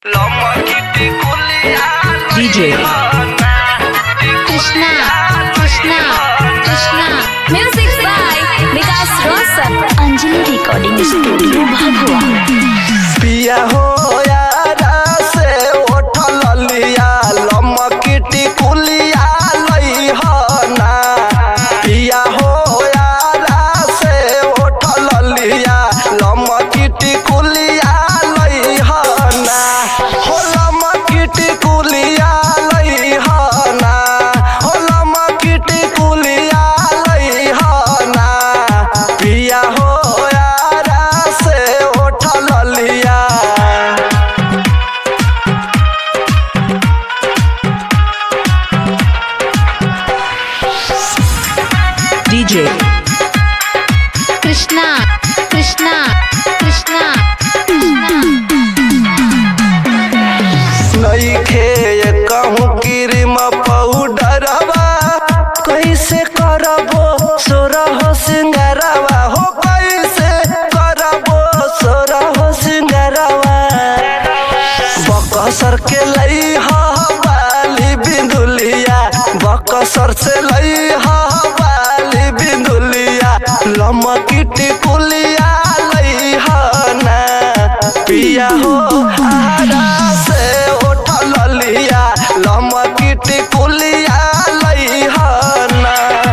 DJ Krishna Music by Vikas Rosar. Anjali Recording Studio Bhagwa पिया हो यारा से उठल लिया लमकिटी कुलिया लई हो ना पिया हो यारा से उठल लिया लमकिटी कुलिया लई हो ना हो लमकिटी कुलिया लई हो ना हो लमकिटी कुलिया लई हो ना पिया हो यारा से उठल लिया DJ Krishna नइखे कहूँ क्रीम पाउडरवा कैसे करबो सोरह सिंगारवा हो कैसे करबो सोरह सिंगारवा बकसर के लई हा बाली बिंदुलिया बकसर से लई हा बाली बिंदुलिया लमकिटी कुलिया लई हा ना पिया हो आरा से उठल लिया लमकिटी कुलिया लई हा ना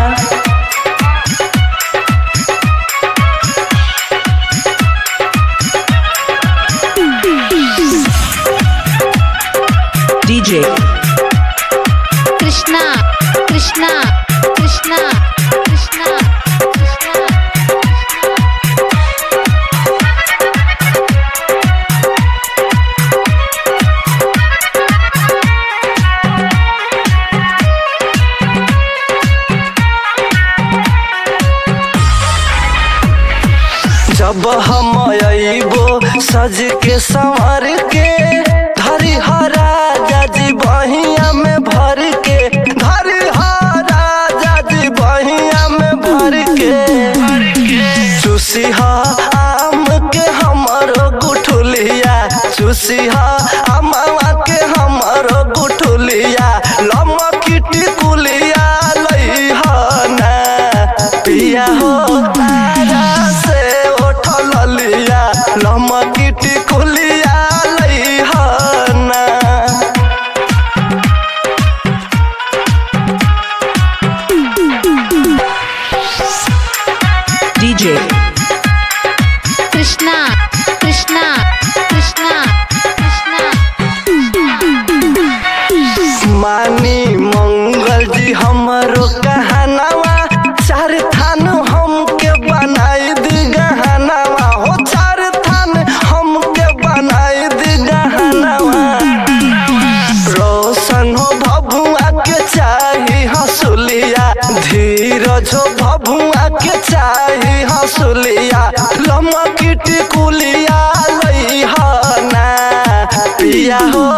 DJ Krishna जब हम अइबो सज के संवर के धरी राजा जी बहिया में भर के धरी राजा जी बहिया में भर के चूसी आम के हमरो गुठुलिया चूसी आमवा के हमरो गुठुलिया लमकिटी कुलिया लई हो ना पिया हो तारा से उठल लिया लमकिटी कुलिया लई हो ना DJ Krishna मानी मंगल जी हमरो कहनावा चार थान हमके बनाई दी गहनावा हो चार थान हमके बनाई दी गहनावा रोशन हो भभुआ के चाही हंसुलिया धीरज हो भभुआ के चाही हंसुलिया लमकिटी कुलिया लई हो ना पिया हो